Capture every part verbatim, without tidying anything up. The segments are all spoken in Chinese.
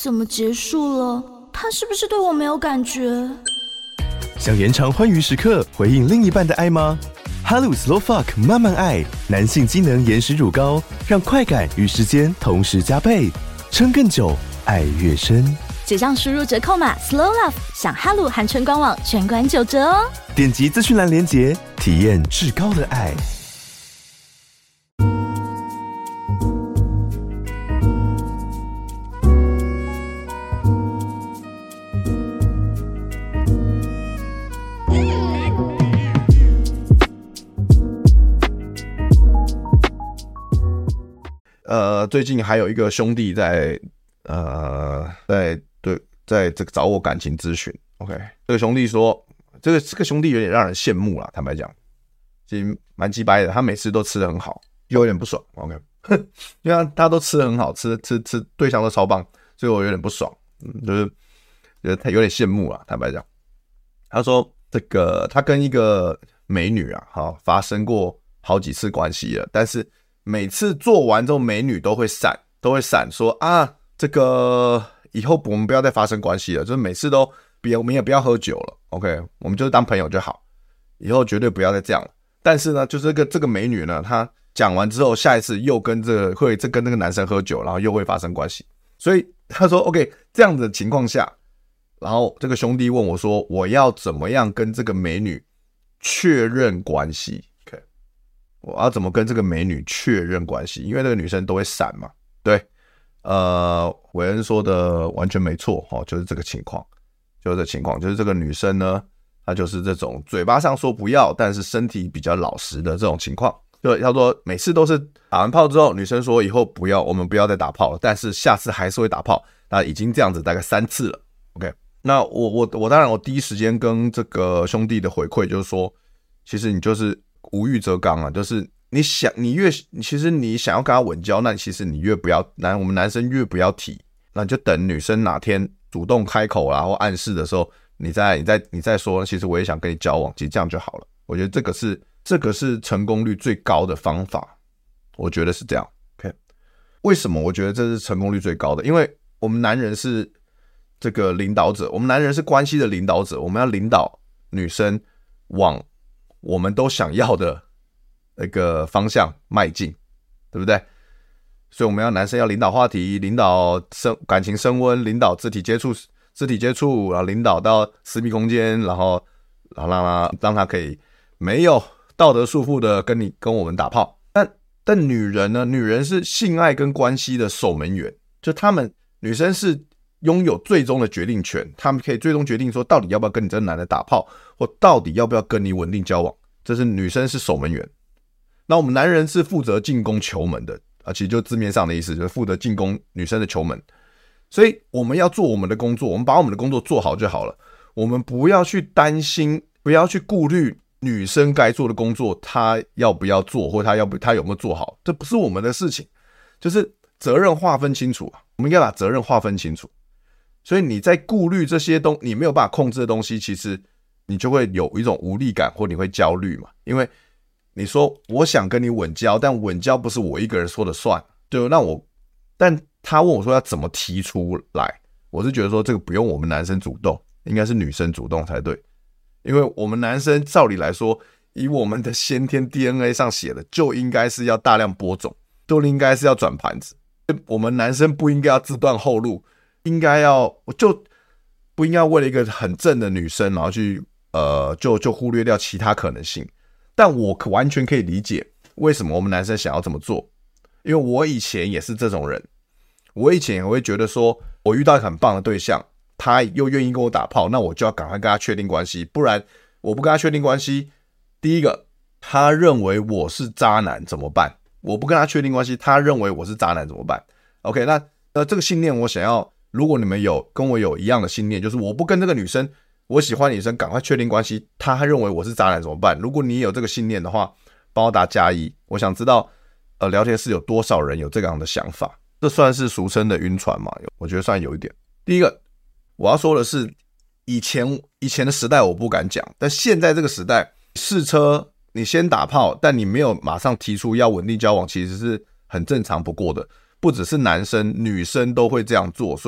怎么结束了？他是不是对我没有感觉？ 想延长欢愉时刻，回应另一半的爱吗？哈鲁 Slow Fuck 慢慢爱，男性机能延时乳膏，让快感与时间同时加倍，撑更久，爱越深。 结账输入折扣码 Slow Love， 享哈鲁含春官网全馆九折哦！ 点击资讯栏连结，体验至高的爱。 呃，最近还有一个兄弟在呃在对在这个找我感情咨询 ，OK， 这个兄弟说，这个这个兄弟有点让人羡慕啦，坦白讲，其实蛮鸡掰的，他每次都吃得很好，就有点不爽 ，OK， 因为他他都吃得很好，吃吃吃对象都超棒，所以我有点不爽，嗯，就是觉得他有点羡慕啦，坦白讲，他说这个他跟一个美女啊，哈，发生过好几次关系了，但是每次做完之后，美女都会闪，都会闪说啊，这个以后我们不要再发生关系了，就是每次都不要，我们也不要喝酒了 ，OK， 我们就是当朋友就好，以后绝对不要再这样了。但是呢，就是这个这个美女呢，她讲完之后，下一次又跟这个会跟那个男生喝酒，然后又会发生关系。所以他说 ，OK， 这样的情况下，然后这个兄弟问我说，我要怎么样跟这个美女确认关系？我要怎么跟这个美女确认关系？因为这个女生都会闪嘛，对，呃，韦恩说的完全没错，哦，就是这个情况，就是这个情况，就是这个女生呢，她就是这种嘴巴上说不要，但是身体比较老实的这种情况，就他说每次都是打完炮之后，女生说以后不要，我们不要再打炮了，但是下次还是会打炮，那已经这样子大概三次了 ，OK， 那我我我当然我第一时间跟这个兄弟的回馈就是说，其实你就是无欲则刚啊，就是你想你越其实你想要跟他稳交，那其实你越不要男我们男生越不要提，那你就等女生哪天主动开口啦或暗示的时候，你再你再你再说，其实我也想跟你交往，其实这样就好了。我觉得这个是这个是成功率最高的方法，我觉得是这样。OK， 为什么我觉得这是成功率最高的？因为我们男人是这个领导者，我们男人是关系的领导者，我们要领导女生往我们都想要的那个方向迈进，对不对？所以我们要男生要领导话题，领导升感情升温，领导肢体接触，肢体接触，然后领导到私密空间，然后然后让他让他可以没有道德束缚的跟你跟我们打炮。但但女人呢？女人是性爱跟关系的守门员，就他们女生是拥有最终的决定权，他们可以最终决定说到底要不要跟你这个男的打炮，或到底要不要跟你稳定交往。这是女生是守门员，那我们男人是负责进攻球门的啊，其实就字面上的意思，就是负责进攻女生的球门。所以我们要做我们的工作，我们把我们的工作做好就好了。我们不要去担心，不要去顾虑女生该做的工作，她要不要做，或她要不她有没有做好，这不是我们的事情。就是责任划分清楚，我们应该把责任划分清楚。所以你在顾虑这些东，你没有办法控制的东西，其实你就会有一种无力感，或你会焦虑嘛？因为你说我想跟你稳交，但稳交不是我一个人说了算，就让我，但他问我说要怎么提出来，我是觉得说这个不用我们男生主动，应该是女生主动才对，因为我们男生照理来说，以我们的先天 D N A 上写的，就应该是要大量播种，就应该是要转盘子，我们男生不应该要自断后路，应该要就不应该为了一个很正的女生，然后去。呃，就就忽略掉其他可能性，但我完全可以理解为什么我们男生想要这么做，因为我以前也是这种人，我以前也会觉得说，我遇到一个很棒的对象，他又愿意跟我打炮，那我就要赶快跟他确定关系，不然我不跟他确定关系，第一个，他认为我是渣男怎么办？我不跟他确定关系，他认为我是渣男怎么办 ？OK， 那呃这个信念我想要，如果你们有跟我有一样的信念，就是我不跟这个女生。我喜欢女生，赶快确定关系。他认为我是渣男怎么办？如果你有这个信念的话，帮我打加一。我想知道，呃，聊天室有多少人有这样的想法？这算是俗称的晕船嘛？我觉得算有一点。第一个，我要说的是，以前以前的时代我不敢讲，但现在这个时代，试车你先打炮，但你没有马上提出要稳定交往，其实是很正常不过的。不只是男生，女生都会这样做，所以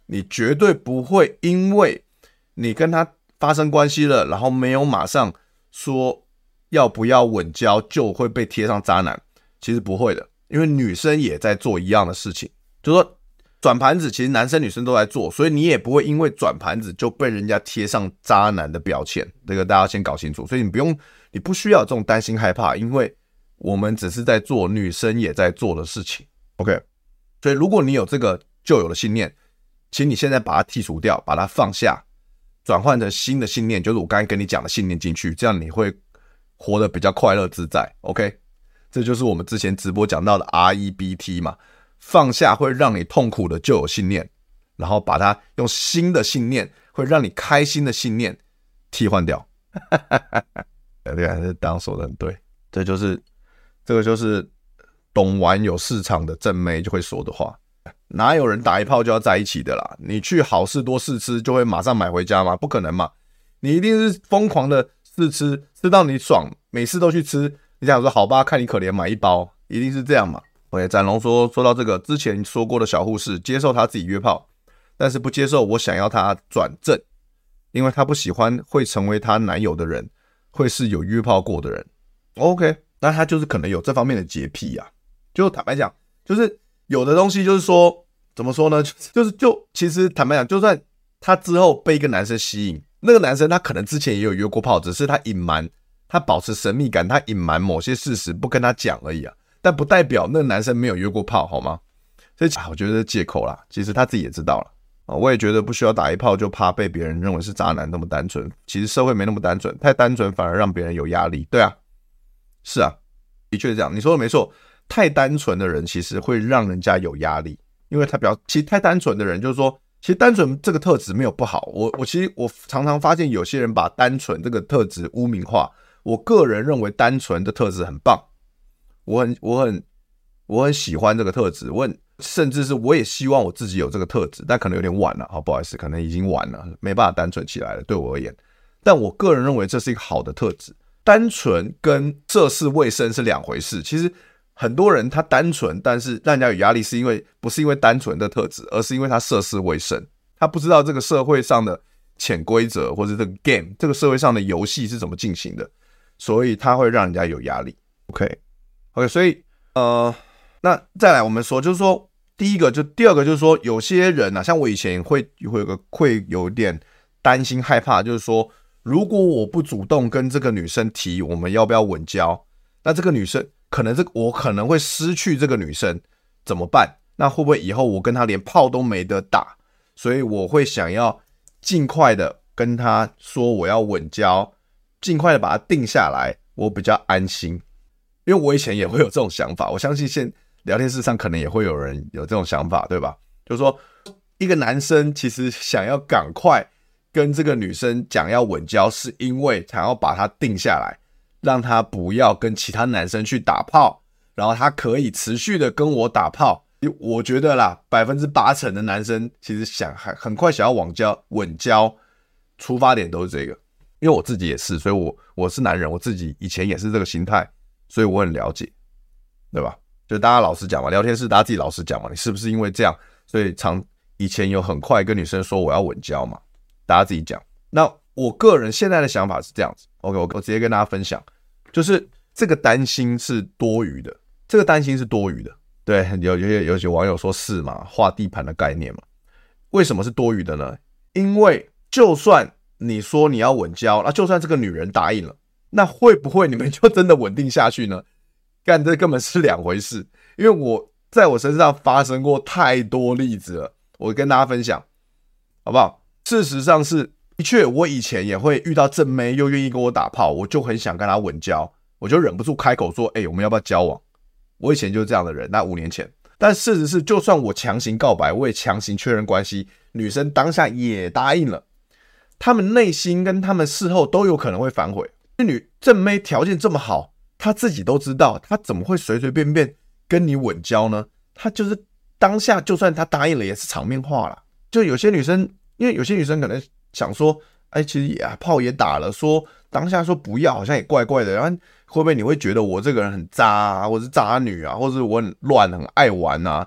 你绝对不会因为你跟他发生关系了，然后没有马上说要不要稳交就会被贴上渣男，其实不会的，因为女生也在做一样的事情，就是说转盘子其实男生女生都在做，所以你也不会因为转盘子就被人家贴上渣男的标签，这个大家先搞清楚，所以你不用你不需要有这种担心害怕，因为我们只是在做女生也在做的事情 OK， 所以如果你有这个旧有的信念，请你现在把它剔除掉，把它放下，转换成新的信念，就是我刚才跟你讲的信念进去，这样你会活得比较快乐自在 OK， 这就是我们之前直播讲到的 R E B T 嘛，放下会让你痛苦的旧有信念，然后把它用新的信念会让你开心的信念替换掉对啊，这当说的很对，这就是这个就是懂玩有市场的正妹就会说的话，哪有人打一炮就要在一起的啦？你去好事多试吃就会马上买回家吗？不可能嘛！你一定是疯狂的试吃，吃到你爽，每次都去吃。你想说好吧，看你可怜买一包，一定是这样嘛 ？OK， 展龙说说到这个之前说过的小护士，接受他自己约炮，但是不接受我想要他转正，因为他不喜欢会成为他男友的人，会是有约炮过的人。OK， 那他就是可能有这方面的洁癖啊。就坦白讲，就是有的东西就是说，怎么说呢？就是就其实坦白讲，就算他之后被一个男生吸引，那个男生他可能之前也有约过炮，只是他隐瞒，他保持神秘感，他隐瞒某些事实不跟他讲而已啊。但不代表那个男生没有约过炮，好吗？所以我觉得是借口啦，其实他自己也知道了。我也觉得不需要打一炮就怕被别人认为是渣男那么单纯，其实社会没那么单纯，太单纯反而让别人有压力。对啊，是啊，的确是这样，你说的没错，太单纯的人其实会让人家有压力，因为他比较其实太单纯的人就是说，其实单纯这个特质没有不好，我我其实我常常发现有些人把单纯这个特质污名化，我个人认为单纯的特质很棒，我很我很我很喜欢这个特质，我很甚至是我也希望我自己有这个特质，但可能有点晚了，好不好意思，可能已经晚了，没办法单纯起来了，对我而言。但我个人认为这是一个好的特质。单纯跟涉世未深是两回事。其实很多人他单纯，但是让人家有压力，是因为不是因为单纯的特质，而是因为他涉世未深，他不知道这个社会上的潜规则，或者这个 game 这个社会上的游戏是怎么进行的，所以他会让人家有压力。OK OK， 所以呃。那再来我们说，就是说第一个就第二个就是说，有些人啊，像我以前会会有个会有点担心害怕，就是说如果我不主动跟这个女生提我们要不要稳交，那这个女生可能这我可能会失去这个女生怎么办？那会不会以后我跟她连炮都没得打？所以我会想要尽快的跟她说我要稳交，尽快的把她定下来，我比较安心。因为我以前也会有这种想法，我相信现聊天室上可能也会有人有这种想法，对吧？就是说一个男生其实想要赶快跟这个女生讲要稳交，是因为想要把她定下来，让她不要跟其他男生去打炮，然后她可以持续的跟我打炮。我觉得啦 百分之八十 的男生其实想很快想要稳交稳交，出发点都是这个。因为我自己也是，所以我我是男人，我自己以前也是这个心态，所以我很了解，对吧？就大家老实讲嘛，聊天室大家自己老实讲嘛，你是不是因为这样，所以常以前有很快跟女生说我要稳交嘛？大家自己讲。那我个人现在的想法是这样子 ，OK， 我, 我直接跟大家分享，就是这个担心是多余的，这个担心是多余的。对，有有有些网友说是嘛，画地盘的概念嘛。为什么是多余的呢？因为就算你说你要稳交，那就算这个女人答应了，那会不会你们就真的稳定下去呢？干，这根本是两回事。因为我在我身上发生过太多例子了，我跟大家分享，好不好？事实上是，的确，我以前也会遇到正妹又愿意跟我打炮，我就很想跟她稳交，我就忍不住开口说：“哎、欸，我们要不要交往？”我以前就是这样的人，那五年前。但事实是，就算我强行告白，我也强行确认关系，女生当下也答应了，他们内心跟他们事后都有可能会反悔。女正妹条件这么好，她自己都知道，她怎么会随随便便跟你稳交呢？她就是当下，就算她答应了，也是场面话啦。就有些女生，因为有些女生可能想说，哎，其实也炮也打了，说当下说不要，好像也怪怪的。然后会不会你会觉得我这个人很渣啊，或是渣女啊，或是我很乱、很爱玩啊？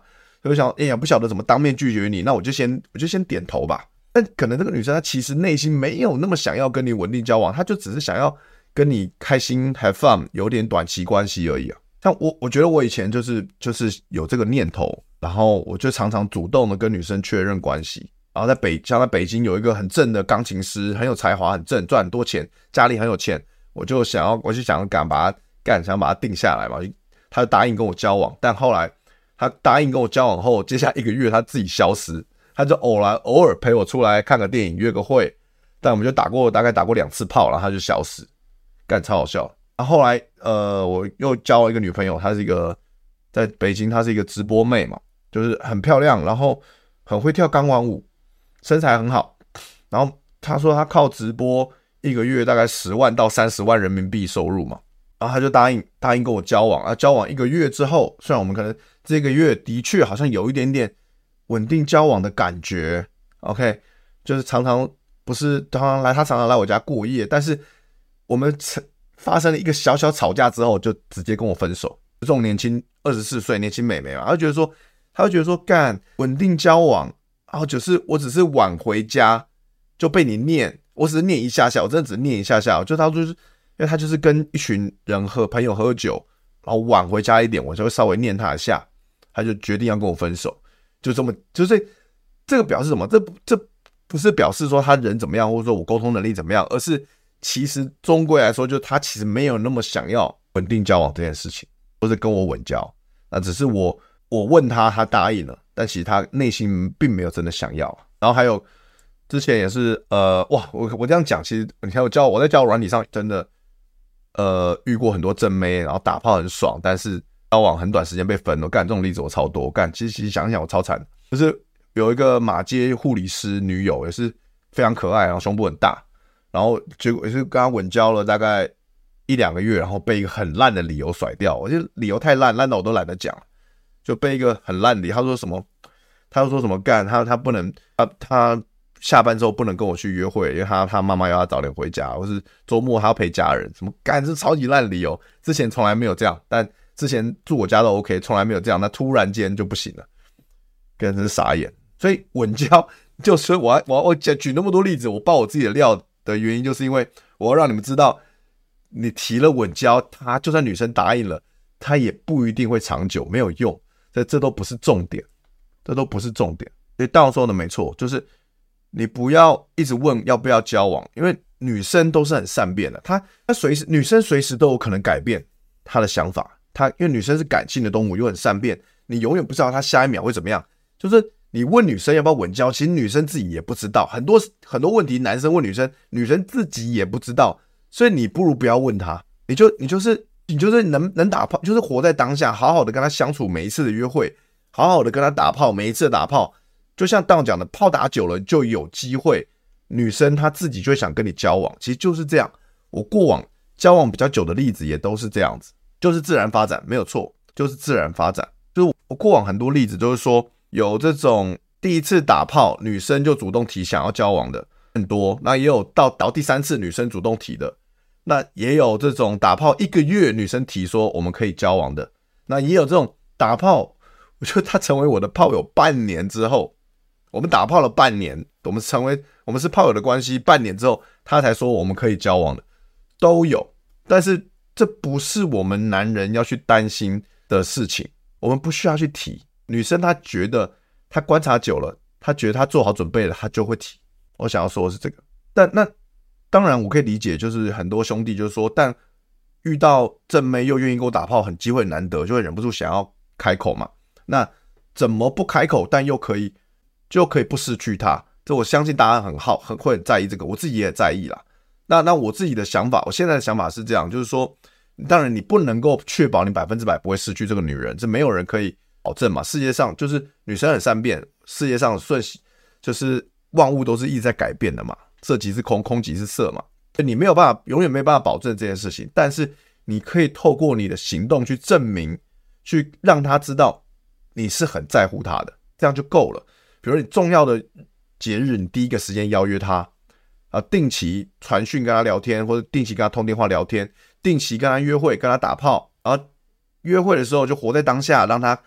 就想哎呀不晓得怎么当面拒绝你，那我就先我就先点头吧。但可能这个女生她其实内心没有那么想要跟你稳定交往，她就只是想要跟你开心 have fun， 有点短期关系而已啊。像我我觉得我以前就是就是有这个念头，然后我就常常主动的跟女生确认关系。然后在北像在北京有一个很正的钢琴师，很有才华，很正，赚很多钱，家里很有钱，我就想要我就想要敢把他干想把他定下来嘛，他就答应跟我交往。但后来他答应跟我交往后，接下来一个月他自己消失，他就偶然偶尔陪我出来看个电影，约个会，但我们就打过大概打过两次炮，然后他就消失，干超好笑。然后后来呃我又交了一个女朋友，她是一个在北京，她是一个直播妹嘛，就是很漂亮，然后很会跳钢管舞，身材很好。然后她说她靠直播一个月大概十万到三十万人民币收入嘛，然后她就答应答应跟我交往啊。交往一个月之后，虽然我们可能这个月的确好像有一点点稳定交往的感觉 ，OK， 就是常常不是常常来，她常常来我家过夜，但是我们发生了一个小小吵架之后，就直接跟我分手。这种年轻二十四岁年轻美眉嘛，她就觉得说，她就觉得说，干稳定交往，然后就是我只是晚回家就被你念，我只是念一下下，我真的只是念一下下，就她就是因为她就是跟一群人和朋友喝酒，然后晚回家一点，我就会稍微念她一下，她就决定要跟我分手，就这么就是这个表示什么？这这不是表示说她人怎么样，或者说我沟通能力怎么样，而是其实终归来说，就她其实没有那么想要稳定交往这件事情，或是跟我稳交，那只是我我问她，她答应了，但其实她内心并没有真的想要。然后还有之前也是呃哇，我我这样讲，其实你看我交我在交友软体上真的呃遇过很多正妹，然后打炮很爽，但是交往很短时间被分了，干这种例子我超多，干其实其实想想我超惨，就是有一个马街护理师女友也是非常可爱，然后胸部很大，然后结果也是跟她稳交了大概一两个月，然后被一个很烂的理由甩掉，我觉得理由太烂，烂到我都懒得讲，就被一个很烂的理由，他说什么，他就说什么干他他不能他他下班之后不能跟我去约会，因为他他妈妈要他早点回家，或是周末他要陪家人，什么干这超级烂的理由，之前从来没有这样，但之前住我家都 OK， 从来没有这样，那突然间就不行了，真是傻眼。所以稳交就所以我我我举那么多例子，我爆我自己的料的原因，就是因为我要让你们知道，你提了稳交，他就算女生答应了，他也不一定会长久，没有用，这这都不是重点，这都不是重点。所以到时候的没错，就是你不要一直问要不要交往，因为女生都是很善变的，她她随时女生随时都有可能改变她的想法，她因为女生是感性的动物，又很善变，你永远不知道她下一秒会怎么样。就是你问女生要不要稳交，其实女生自己也不知道，很多很多问题男生问女生，女生自己也不知道，所以你不如不要问她，你就你就是你就是能能打炮，就是活在当下，好好的跟她相处每一次的约会，好好的跟她打炮，每一次的打炮。就像当讲的，炮打久了就有机会，女生她自己就会想跟你交往，其实就是这样。我过往交往比较久的例子也都是这样子，就是自然发展，没有错，就是自然发展。就是我过往很多例子都是说，有这种第一次打炮女生就主动提想要交往的很多，那也有到到第三次女生主动提的，那也有这种打炮一个月女生提说我们可以交往的，那也有这种打炮，我觉得他成为我的炮友半年之后。我们打炮了半年，我们成为我们是炮友的关系，半年之后他才说我们可以交往的，都有。但是这不是我们男人要去担心的事情，我们不需要去提。女生她觉得她观察久了，她觉得她做好准备了，她就会提。我想要说的是这个。但那当然我可以理解，就是很多兄弟就是说，但遇到正妹又愿意跟我打炮，很机会很难得，就会忍不住想要开口嘛。那怎么不开口，但又可以？就可以不失去他，这我相信大家很好，很会很在意这个，我自己也很在意啦。那那我自己的想法，我现在的想法是这样，就是说，当然你不能够确保你百分之百不会失去这个女人，这没有人可以保证嘛。世界上就是女生很善变，世界上瞬就是万物都是一直在改变的嘛，色即是空，空即是色嘛。你没有办法，永远没办法保证这件事情，但是你可以透过你的行动去证明，去让他知道你是很在乎他的，这样就够了。比如你重要的节日，你第一个时间邀约他，啊，定期传讯跟他聊天，或者定期跟他通电话聊天，定期跟他约会，跟他打炮，然后约会的时候就活在当下，让他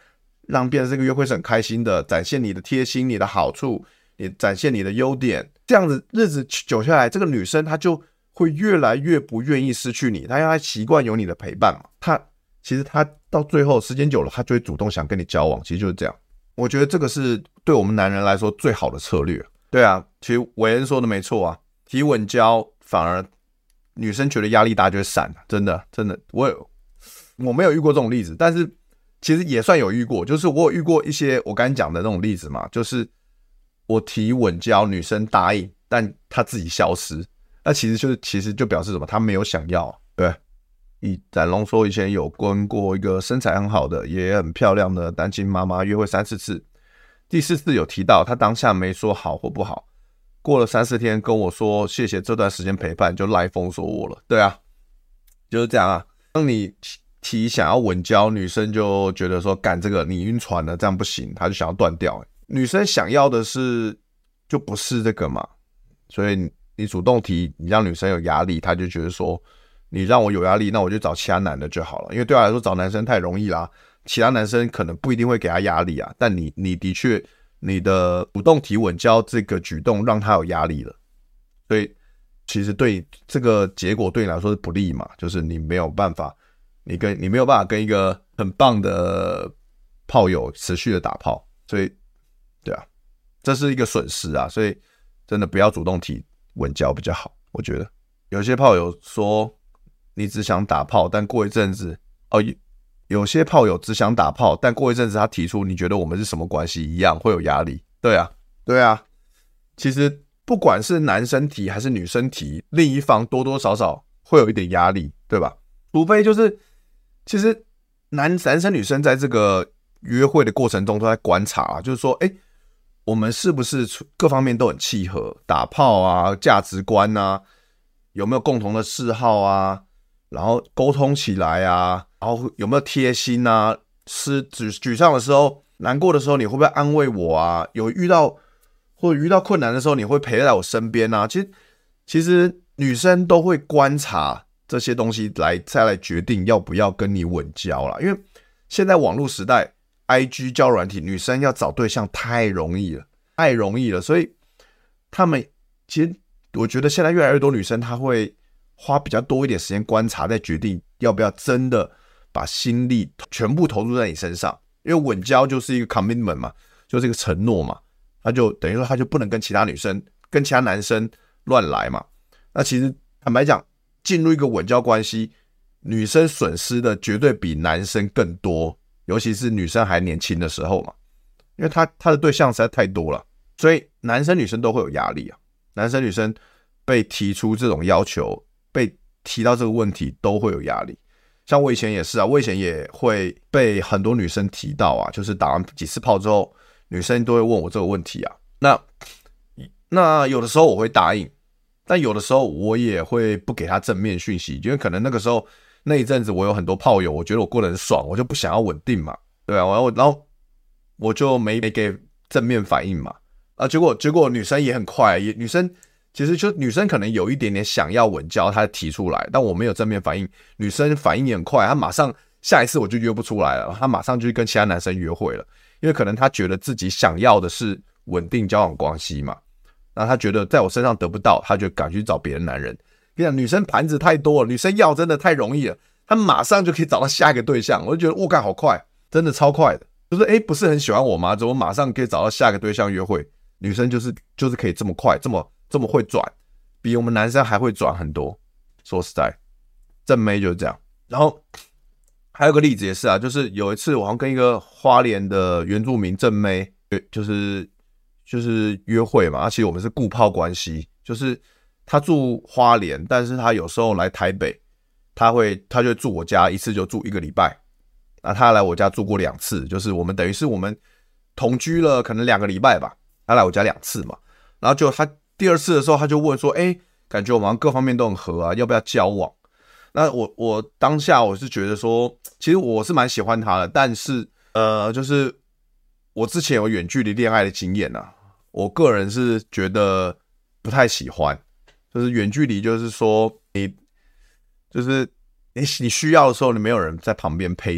让变成这个约会是很开心的，展现你的贴心、你的好处，你展现你的优点，这样子日子久下来，这个女生她就会越来越不愿意失去你，她要习惯有你的陪伴嘛。她其实她到最后时间久了，她就会主动想跟你交往，其实就是这样。我觉得这个是对我们男人来说最好的策略。对啊，其实韦恩说的没错啊，提稳交反而女生觉得压力大就会闪，真的真的，我有我没有遇过这种例子，但是其实也算有遇过，就是我有遇过一些我刚才讲的那种例子嘛，就是我提稳交，女生答应，但她自己消失，那其实就是其实就表示什么？她没有想要。对，以展龙说以前有跟过一个身材很好的也很漂亮的单亲妈妈约会三四次，第四次有提到她当下没说好或不好，过了三四天跟我说谢谢这段时间陪伴，就赖封锁我了。对啊，就是这样啊。当你提想要稳交，女生就觉得说干这个你晕船了，这样不行，她就想要断掉。女生想要的是就不是这个嘛，所以你主动提，你让女生有压力，她就觉得说你让我有压力，那我就找其他男的就好了。因为对她来说找男生太容易啦，其他男生可能不一定会给她压力啊，但你你的确你的主动提稳交这个举动让她有压力了，所以其实对这个结果对你来说是不利嘛，就是你没有办法，你跟你没有办法跟一个很棒的炮友持续的打炮，所以对啊，这是一个损失啊，所以真的不要主动提稳交比较好，我觉得。有些炮友说你只想打炮，但过一阵子哦，有些炮友只想打炮，但过一阵子他提出你觉得我们是什么关系一样，会有压力。对啊，对啊，其实不管是男生提还是女生提，另一方多多少少会有一点压力，对吧？除非就是其实男男生女生在这个约会的过程中都在观察啊，就是说诶我们是不是各方面都很契合，打炮啊，价值观啊，有没有共同的嗜好啊，然后沟通起来啊，然后有没有贴心啊，是沮丧的时候难过的时候你会不会安慰我啊，有遇到或者遇到困难的时候你会陪在我身边啊。其实其实女生都会观察这些东西来再来决定要不要跟你稳交啦，因为现在网络时代 I G 交友软体，女生要找对象太容易了，太容易了，所以他们其实我觉得现在越来越多女生她会花比较多一点时间观察，再决定要不要真的把心力全部投入在你身上，因为稳交就是一个 commitment 嘛，就是一个承诺嘛，他就等于说他就不能跟其他女生跟其他男生乱来嘛。那其实坦白讲，进入一个稳交关系，女生损失的绝对比男生更多，尤其是女生还年轻的时候嘛，因为她她的对象实在太多了，所以男生女生都会有压力啊。男生女生被提出这种要求，被提到这个问题都会有压力。像我以前也是啊，我以前也会被很多女生提到啊，就是打完几次炮之后，女生都会问我这个问题啊。那那有的时候我会答应，但有的时候我也会不给她正面讯息，因为可能那个时候那一阵子我有很多炮友，我觉得我过得很爽，我就不想要稳定嘛，对啊，然后然后我就没没给正面反应嘛，啊，结果结果女生也很快，也女生其实就女生可能有一点点想要稳交，她提出来，但我没有正面反应，女生反应也很快，她马上下一次我就约不出来了，她马上就跟其他男生约会了，因为可能她觉得自己想要的是稳定交往关系嘛，那她觉得在我身上得不到，她就赶去找别的男人。跟你讲，女生盘子太多了，女生要真的太容易了，她马上就可以找到下一个对象，我就觉得我干好快，真的超快的，就是诶不是很喜欢我吗？怎么马上可以找到下一个对象约会？女生就是就是可以这么快，这么这么会转，比我们男生还会转很多。说实在，正妹就是这样。然后还有个例子也是啊，就是有一次我好像跟一个花莲的原住民正妹，就是就是约会嘛，其实我们是固炮关系，就是他住花莲，但是他有时候来台北，他会他就住我家，一次就住一个礼拜。那他来我家住过两次，就是我们等于是我们同居了可能两个礼拜吧，他来我家两次嘛。然后就他第二次的时候，他就问说：“哎、欸，感觉我们好像各方面都很合啊，要不要交往？”那我我当下我是觉得说，其实我是蛮喜欢他的，但是呃，就是我之前有远距离恋爱的经验啊，我个人是觉得不太喜欢。就是远距离，就是说你就是你你需要的时候，你没有人在旁边陪你，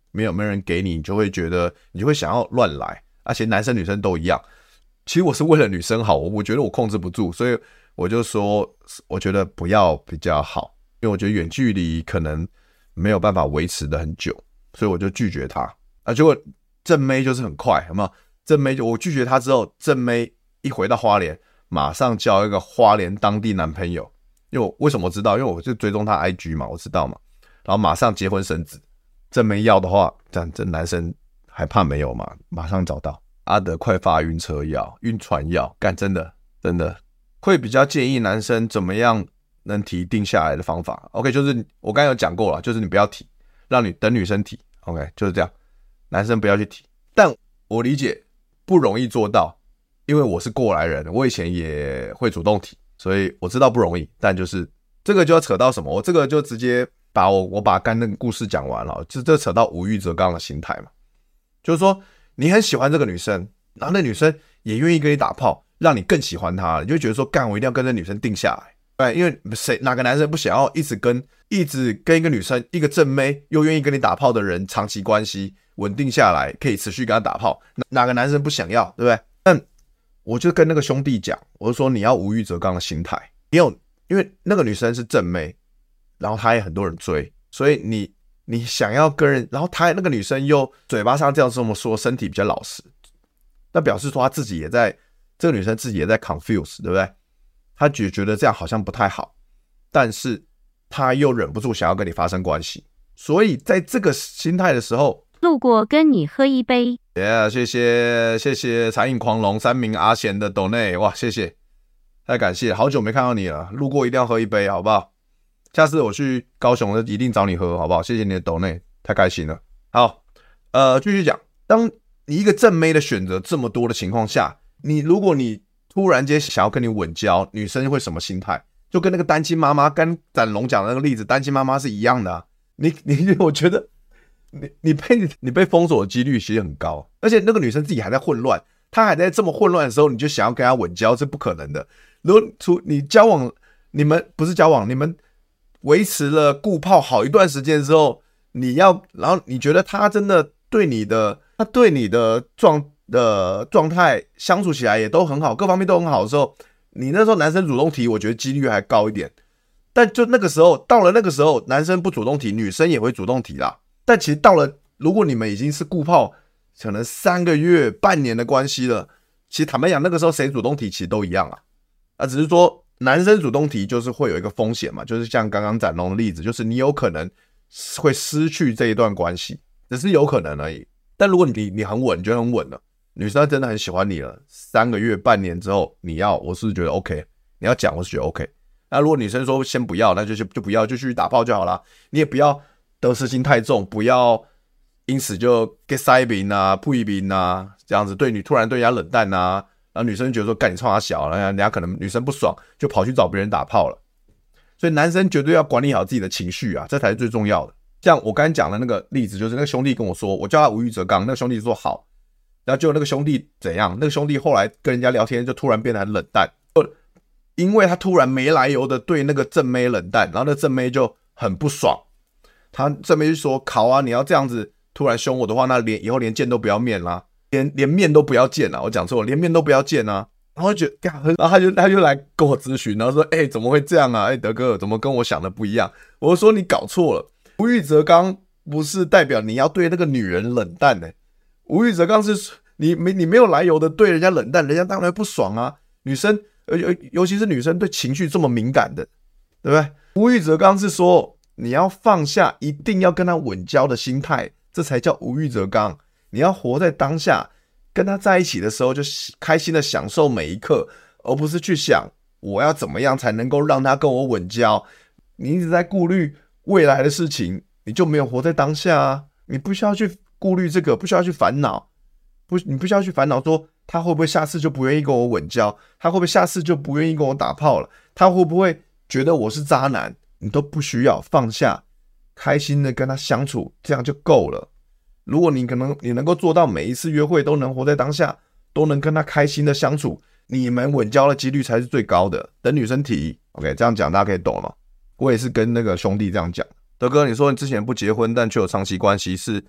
没有没有人给你，你就会觉得你就会想要乱来，而且男生女生都一样。其实我是为了女生好，我我觉得我控制不住，所以我就说我觉得不要比较好，因为我觉得远距离可能没有办法维持的很久，所以我就拒绝他。啊，结果正妹就是很快，有没有？正妹就我拒绝他之后，正妹一回到花莲，马上交一个花莲当地男朋友。因为我为什么我知道？因为我就追踪他 I G 嘛，我知道嘛。然后马上结婚生子。正妹要的话，这样这男生还怕没有嘛？马上找到。阿德快发晕车药、晕船药，干真的真的会比较建议男生怎么样能提定下来的方法。OK， 就是我刚才有讲过了，就是你不要提，让你等女生提。OK， 就是这样，男生不要去提。但我理解不容易做到，因为我是过来人，我以前也会主动提，所以我知道不容易。但就是这个就要扯到什么？我这个就直接把我我把刚那个故事讲完了，就这扯到无欲则刚的心态嘛，就是说。你很喜欢这个女生，然后那女生也愿意跟你打炮，让你更喜欢她，你就会觉得说，干，我一定要跟这女生定下来。对，因为谁哪个男生不想要一直跟一直跟一个女生，一个正妹又愿意跟你打炮的人长期关系稳定下来，可以持续跟她打炮，哪个男生不想要，对不对？但我就跟那个兄弟讲，我就说你要无欲则刚的心态，你有，因为那个女生是正妹，然后她也很多人追，所以你。你想要跟人，然后她那个女生又嘴巴上这样这么说，身体比较老实，那表示说她自己也在，这个女生自己也在 confuse， 对不对？她觉觉得这样好像不太好，但是她又忍不住想要跟你发生关系，所以在这个心态的时候， 路过跟你喝一杯。 Yeah， 谢谢谢谢残影狂龙三名阿贤的抖内，哇，谢谢，太感谢，好久没看到你了，路过一定要喝一杯，好不好？下次我去高雄一定找你喝，好不好？谢谢你的抖内，太开心了。好，呃，继续讲，当你一个正妹的选择这么多的情况下，你如果你突然间想要跟你稳交，女生会什么心态？就跟那个单亲妈妈，跟展龙讲的那个例子，单亲妈妈是一样的啊。你你，我觉得你你被你被封锁的几率其实很高，而且那个女生自己还在混乱，她还在这么混乱的时候，你就想要跟她稳交，是不可能的。如果出你交往，你们不是交往，你们。维持了固炮好一段时间之后，你要，然后你觉得他真的对你的，他对你的状的状态相处起来也都很好，各方面都很好的时候，你那时候男生主动提，我觉得几率还高一点。但就那个时候，到了那个时候，男生不主动提，女生也会主动提啦。但其实到了，如果你们已经是固炮，可能三个月、半年的关系了，其实坦白讲，那个时候谁主动提，其实都一样啊。啊，只是说。男生主动提就是会有一个风险嘛，就是像刚刚展龙的例子，就是你有可能会失去这一段关系，只是有可能而已。但如果你你很稳，你觉得很稳了，女生真的很喜欢你了，三个月、半年之后你要，我是觉得 OK， 你要讲我是觉得 OK。那如果女生说先不要，那就就不要，就去打炮就好了。你也不要得失心太重，不要因此就 get 塞宾啊、不一宾啊这样子，对你突然对人家冷淡啊。然后女生觉得说干你冲他小，然后人家可能女生不爽，就跑去找别人打炮了。所以男生绝对要管理好自己的情绪啊，这才是最重要的。像我刚才讲的那个例子，就是那个兄弟跟我说，我叫他无欲则刚，那个兄弟说好，然后结果那个兄弟怎样？那个兄弟后来跟人家聊天就突然变得很冷淡，因为他突然没来由的对那个正妹冷淡，然后那正妹就很不爽，他正妹就说：“考啊，你要这样子突然凶我的话，那连以后连见都不要面啦。”连连面都不要见啊！我讲错了，连面都不要见啊！然后就，然后他就他就来跟我咨询，然后说：“哎、欸，怎么会这样啊？哎、欸，德哥，怎么跟我想的不一样？”我说：“你搞错了，无欲则刚不是代表你要对那个女人冷淡的、欸，无欲则刚是你没你没有来由的对人家冷淡，人家当然不爽啊。女生，尤尤其是女生对情绪这么敏感的，对不对？无欲则刚是说你要放下一定要跟他稳交的心态，这才叫无欲则刚。”你要活在当下，跟他在一起的时候就开心的享受每一刻，而不是去想我要怎么样才能够让他跟我稳交。你一直在顾虑未来的事情，你就没有活在当下啊！你不需要去顾虑这个，不需要去烦恼，不，你不需要去烦恼说他会不会下次就不愿意跟我稳交，他会不会下次就不愿意跟我打炮了，他会不会觉得我是渣男？你都不需要，放下，开心的跟他相处，这样就够了。如果你可能你能够做到每一次约会都能活在当下，都能跟他开心的相处，你们稳交的几率才是最高的。等女生提 OK， 这样讲大家可以懂了。我也是跟那个兄弟这样讲，德哥你说你之前不结婚但却有长期关系，是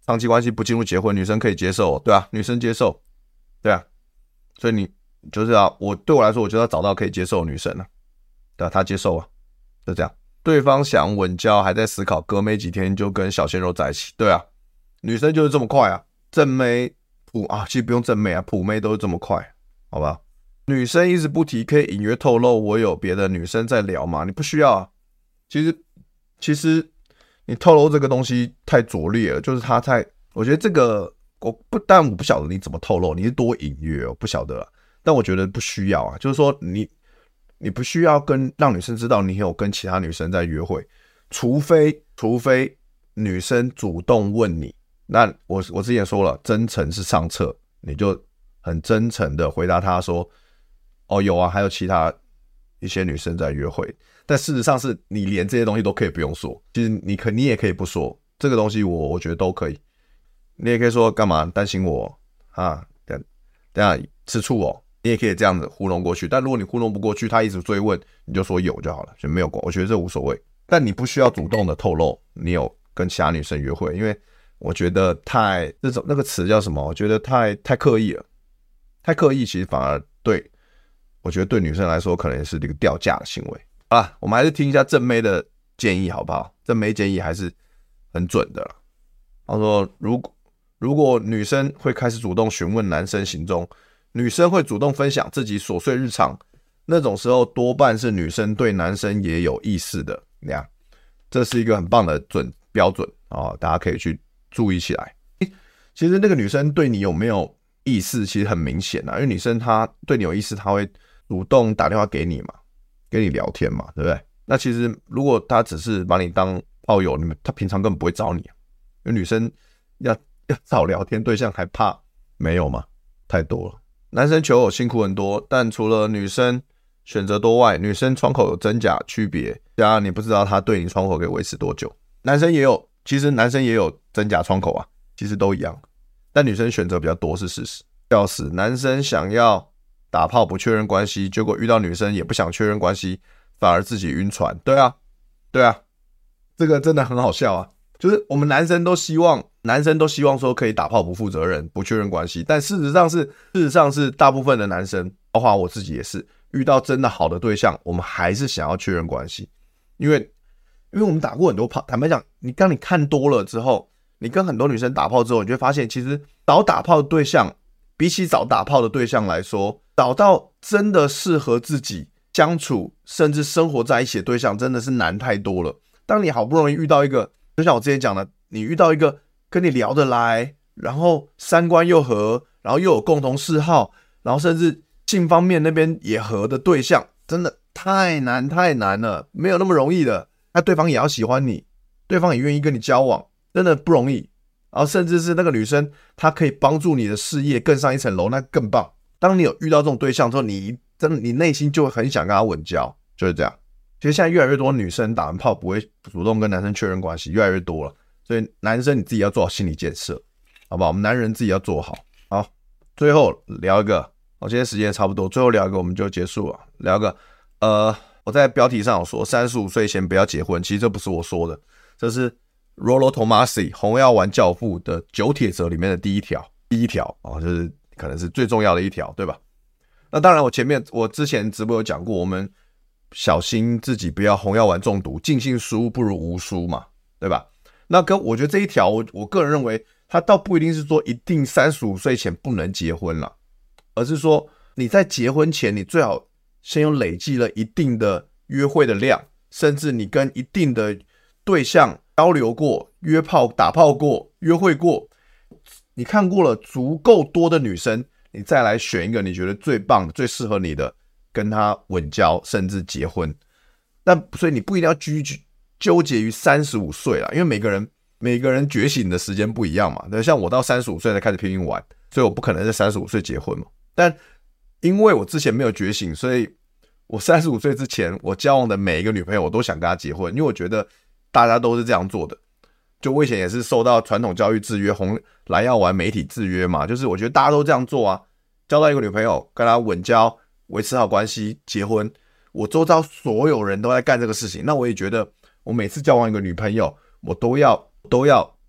长期关系不进入结婚，女生可以接受，对啊，女生接受，对啊，所以你就是啊，我对我来说，我就要找到可以接受的女生啊，对啊，她接受啊，就这样。对方想稳交，还在思考，隔没几天就跟小鲜肉在一起，对啊，女生就是这么快啊，正妹普啊，其实不用正妹啊，普妹都是这么快，好吧？女生一直不提，可以隐约透露我有别的女生在聊吗？你不需要啊，其实其实你透露这个东西太拙劣了，就是他太，我觉得这个我不但我不晓得你怎么透露，你是多隐约我不晓得啊，但我觉得不需要啊，就是说你。你不需要跟让女生知道你有跟其他女生在约会，除非除非女生主动问你，那我我之前说了，真诚是上策，你就很真诚的回答她说，哦有啊，还有其他一些女生在约会，但事实上是你连这些东西都可以不用说，其实你可你也可以不说，这个东西我我觉得都可以，你也可以说干嘛担心我啊，等等下吃醋哦。你也可以这样子糊弄过去，但如果你糊弄不过去，他一直追问，你就说有就好了，就没有关，我觉得这无所谓。但你不需要主动的透露你有跟其他女生约会，因为我觉得太这种那个词叫什么？我觉得太太刻意了，太刻意其实反而对，我觉得对女生来说可能是一个掉价的行为。好啦，我们还是听一下正妹的建议好不好？正妹建议还是很准的啦。他说，如果如果女生会开始主动询问男生行踪。女生会主动分享自己琐碎日常，那种时候多半是女生对男生也有意思的，那样，这是一个很棒的准标准哦，大家可以去注意起来。其实那个女生对你有没有意思，其实很明显啊，因为女生她对你有意思，她会主动打电话给你嘛，跟你聊天嘛，对不对？那其实如果她只是把你当炮友，你们她平常根本不会找你，因为女生要要找聊天对象还怕没有嘛，太多了。男生求偶辛苦很多，但除了女生选择多外，女生窗口有真假区别，加上你不知道他对你窗口可以维持多久。男生也有，其实男生也有真假窗口啊，其实都一样，但女生选择比较多是事实。笑死，男生想要打炮不确认关系，结果遇到女生也不想确认关系，反而自己晕船。对啊，对啊，这个真的很好笑啊。就是我们男生都希望，男生都希望说可以打炮不负责任、不确认关系，但事实上是，事实上是大部分的男生，包括我自己也是，遇到真的好的对象，我们还是想要确认关系，因为，因为我们打过很多炮，坦白讲，你当你看多了之后，你跟很多女生打炮之后，你就会发现，其实找打炮的对象，比起找打炮的对象来说，找到真的适合自己相处，甚至生活在一起的对象，真的是难太多了。当你好不容易遇到一个，就像我之前讲的，你遇到一个跟你聊得来，然后三观又合，然后又有共同嗜好，然后甚至性方面那边也合的对象，真的太难太难了，没有那么容易的。那对方也要喜欢你，对方也愿意跟你交往，真的不容易。然后甚至是那个女生，她可以帮助你的事业更上一层楼，那更棒。当你有遇到这种对象之后，你真的你内心就会很想跟他稳交，就是这样。其实现在越来越多女生打完炮不会主动跟男生确认关系，越来越多了。所以男生你自己要做好心理建设，好不好？我们男人自己要做好。好，最后聊一个，我今天时间也差不多，最后聊一个我们就结束了。聊一个，呃，我在标题上有说三十五岁前不要结婚，其实这不是我说的，这是 Rollo Tomassi 红药丸教父的九铁则里面的第一条，第一条哦，就是可能是最重要的一条，对吧？那当然，我前面我之前直播有讲过，我们小心自己不要红药丸中毒，尽信书不如无书嘛，对吧？那跟我觉得这一条，我我个人认为，它倒不一定是说一定三十五岁前不能结婚啦，而是说你在结婚前，你最好先有累积了一定的约会的量，甚至你跟一定的对象交流过、约炮、打炮过、约会过，你看过了足够多的女生，你再来选一个你觉得最棒的、最适合你的，跟她稳交，甚至结婚。但所以你不一定要拘拘。纠结于三十五岁啦，因为每个人每个人觉醒的时间不一样嘛。对，像我到三十五岁才开始拼命玩，所以我不可能在三十五岁结婚嘛。但因为我之前没有觉醒，所以我三十五岁之前，我交往的每一个女朋友，我都想跟她结婚，因为我觉得大家都是这样做的。就我以前也是受到传统教育制约，红蓝药丸媒体制约嘛，就是我觉得大家都这样做啊。交到一个女朋友，跟她稳交，维持好关系，结婚，我周遭所有人都在干这个事情，那我也觉得。我每次交往一个女朋友，我都要都要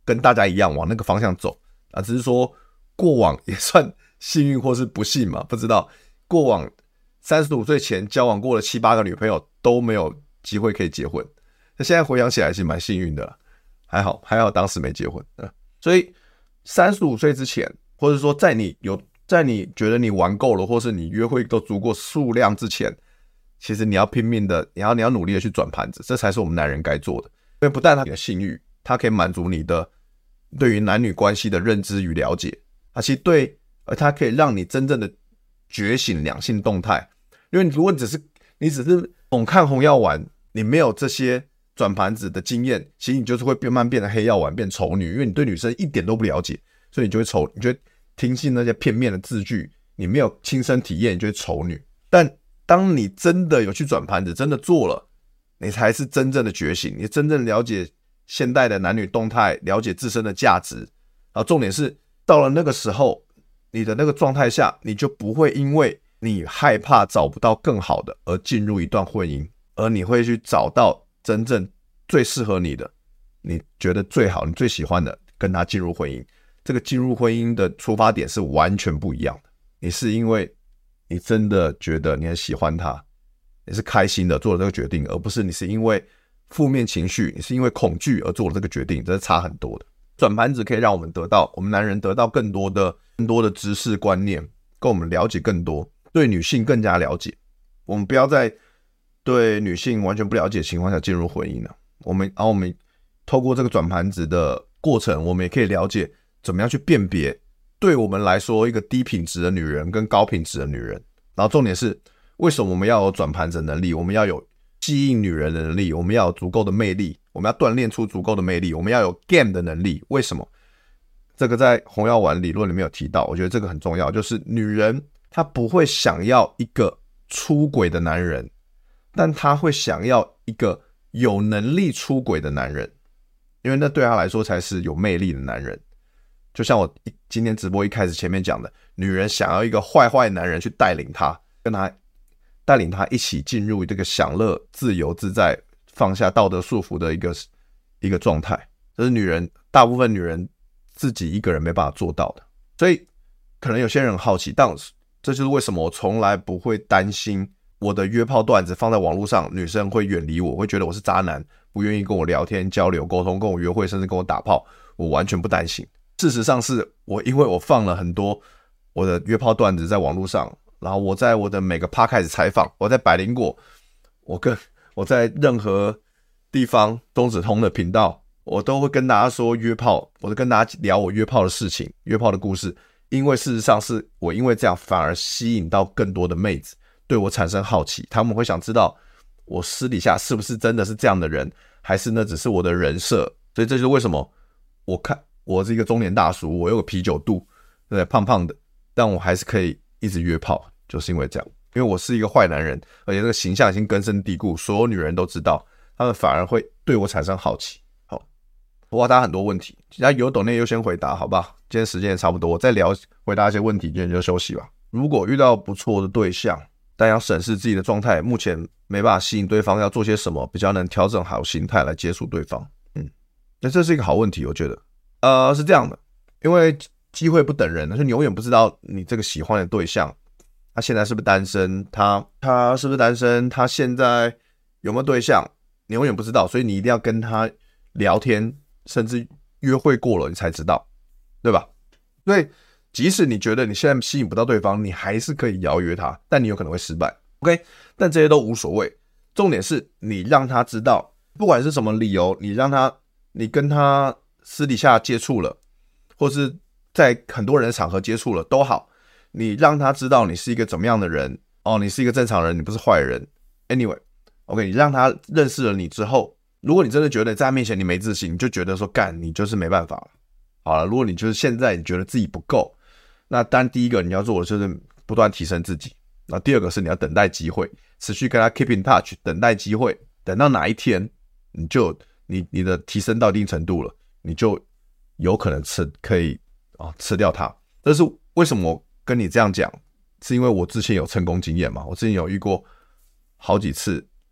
跟大家一样往那个方向走啊，只是说过往也算幸运或是不幸嘛，不知道过往三十五岁前交往过了七八个女朋友都没有机会可以结婚，那现在回想起来是蛮幸运的啦，还好还好当时没结婚、嗯、所以三十五岁之前，或者说在你有在你觉得你玩够了，或是你约会都足够数量之前，其实你要拼命的，你要你要努力的去转盘子，这才是我们男人该做的。因为不但他的性欲，它可以满足你的对于男女关系的认知与了解，而且对，而它可以让你真正的觉醒两性动态。因为如果你只是你只是猛看红药丸，你没有这些转盘子的经验，其实你就是会慢慢变成黑药丸，变丑女，因为你对女生一点都不了解，所以你就会丑，你就会听信那些片面的字句，你没有亲身体验，你就会丑女。但当你真的有去转盘子，真的做了，你才是真正的觉醒，你真正了解现代的男女动态，了解自身的价值。然后重点是到了那个时候，你的那个状态下，你就不会因为你害怕找不到更好的而进入一段婚姻，而你会去找到真正最适合你的，你觉得最好，你最喜欢的，跟他进入婚姻。这个进入婚姻的出发点是完全不一样的。你是因为你真的觉得你很喜欢他，你是开心的做了这个决定，而不是你是因为负面情绪，你是因为恐惧而做了这个决定，这是差很多的。转盘子可以让我们得到，我们男人得到更多的更多的知识观念，跟我们了解更多，对女性更加了解。我们不要在对女性完全不了解的情况下进入婚姻了。我们，然后我们透过这个转盘子的过程，我们也可以了解怎么样去辨别对我们来说一个低品质的女人跟高品质的女人。然后重点是，为什么我们要有转盘子的能力？我们要有吸引女人的能力，我们要有足够的魅力，我们要锻炼出足够的魅力，我们要有 game 的能力。为什么？这个在红药丸理论里面有提到，我觉得这个很重要，就是女人她不会想要一个出轨的男人，但她会想要一个有能力出轨的男人，因为那对她来说才是有魅力的男人。就像我今天直播一开始前面讲的，女人想要一个坏坏男人去带领她，跟她带领她一起进入这个享乐、自由自在、放下道德束缚的一个一个状态，这是女人大部分女人自己一个人没办法做到的。所以可能有些人很好奇，但这就是为什么我从来不会担心我的约炮段子放在网络上，女生会远离我，会觉得我是渣男，不愿意跟我聊天、交流、沟通，跟我约会，甚至跟我打炮，我完全不担心。事实上是我因为我放了很多我的约炮段子在网络上，然后我在我的每个 podcast 采访，我在百灵果，我跟我在任何地方中指通的频道，我都会跟大家说约炮，我都跟大家聊我约炮的事情，约炮的故事。因为事实上是我因为这样反而吸引到更多的妹子对我产生好奇，他们会想知道我私底下是不是真的是这样的人，还是那只是我的人设。所以这就是为什么我看我是一个中年大叔，我有个啤酒肚，对，胖胖的，但我还是可以一直约炮，就是因为这样。因为我是一个坏男人，而且这个形象已经根深蒂固，所有女人都知道，她们反而会对我产生好奇。好，我问大家很多问题，大家有抖内优先回答，好不好？今天时间也差不多，我再聊回答一些问题，今天就休息吧。如果遇到不错的对象，但要审视自己的状态，目前没办法吸引对方，要做些什么比较能调整好心态来接触对方？嗯，那这是一个好问题，我觉得。呃，是这样的，因为机会不等人，就你永远不知道你这个喜欢的对象，他现在是不是单身，他他是不是单身，他现在有没有对象，你永远不知道，所以你一定要跟他聊天，甚至约会过了，你才知道，对吧？所以即使你觉得你现在吸引不到对方，你还是可以邀约他，但你有可能会失败 ，OK？ 但这些都无所谓，重点是你让他知道，不管是什么理由，你让他，你跟他私底下接触了，或是在很多人的场合接触了都好，你让他知道你是一个怎么样的人哦，你是一个正常人，你不是坏人。Anyway， OK， 你让他认识了你之后，如果你真的觉得在他面前你没自信，你就觉得说干，你就是没办法了。好了，如果你就是现在你觉得自己不够，那当然第一个你要做的就是不断提升自己，那第二个是你要等待机会，持续跟他 keep in touch， 等待机会，等到哪一天你就你你的提升到一定程度了，你就有可能吃可以啊吃掉它。这是为什么我跟你这样讲，是因为我之前有成功经验嘛，我之前有遇过好几次